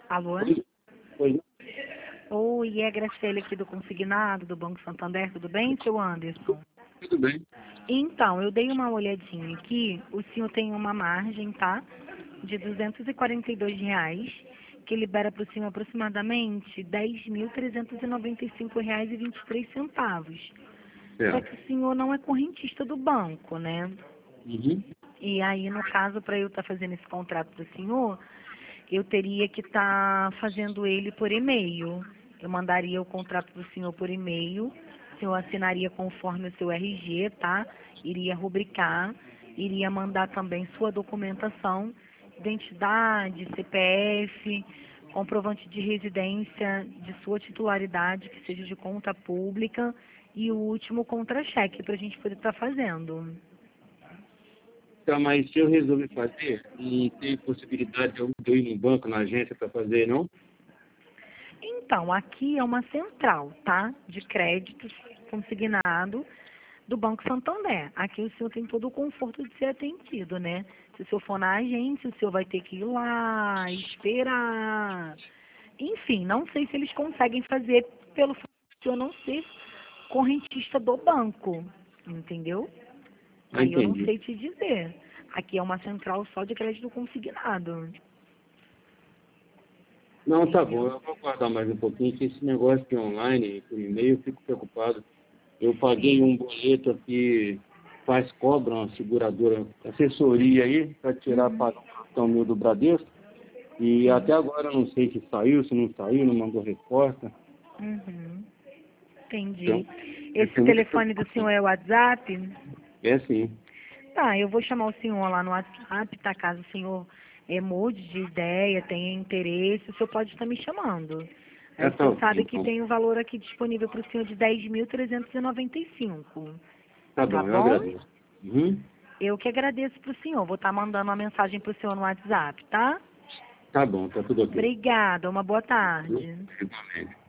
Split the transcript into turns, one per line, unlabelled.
Alô?
Oi, oi,
Oi, é a Graciela aqui do Consignado, do Banco Santander, tudo bem, seu Anderson?
tudo bem?
Então, eu dei uma olhadinha aqui, o senhor tem uma margem, tá? De R$ 242, que libera para o senhor aproximadamente R$ 10.395,23. Só
Certo.
que o senhor não é correntista do banco, né?
Uhum.
E aí, no caso, para eu estar fazendo esse contrato para o senhor, eu teria que estar fazendo ele por e-mail. Eu mandaria o contrato para o senhor por e-mail, o senhor assinaria conforme o seu RG, tá? Iria rubricar, iria mandar também sua documentação, identidade, CPF, comprovante de residência de sua titularidade, que seja de conta pública, e o último contra-cheque para a gente poder estar fazendo.
Tá, mas se eu resolver fazer, não tem possibilidade de eu ir no banco, na agência para fazer, não?
Então, aqui é uma central, tá? De créditos consignado do Banco Santander. Aqui o senhor tem todo o conforto de ser atendido, né? Se o senhor for na agência, o senhor vai ter que ir lá, esperar. Enfim, não sei se eles conseguem fazer pelo fato de eu não ser correntista do banco, entendeu?
Ah,
Aí eu não
entendi.
sei te dizer. Aqui é uma central só de crédito consignado,
Não, tá bom,
entendeu?
eu vou aguardar mais um pouquinho, que esse negócio de online, por e-mail, eu fico preocupado. Eu paguei
Sim.
um boleto aqui, cobra uma seguradora, assessoria aí, para tirar
Uhum.
para o cartão meu do Bradesco, e até
Sim.
agora eu não sei se saiu, se não saiu, não mandou resposta.
Uhum.
Então,
Entendi.
eu
Esse
tenho muita
telefone do senhor
preocupação.
é o WhatsApp?
É sim.
Tá, eu vou chamar o senhor lá no WhatsApp, tá? Caso o senhor mude de ideia, tenha interesse, o senhor pode estar me chamando. Aí
É,
o
tá
senhor
ok,
sabe que
então.
tem o valor aqui disponível para o senhor de 10.395,
Tá
tá
bom, eu
bom?
agradeço. Uhum.
Eu que agradeço pro senhor. Vou estar mandando uma mensagem pro senhor no WhatsApp, tá?
Tá bom, tá tudo ok.
Obrigada, uma boa
Viu?
tarde.
Igualmente.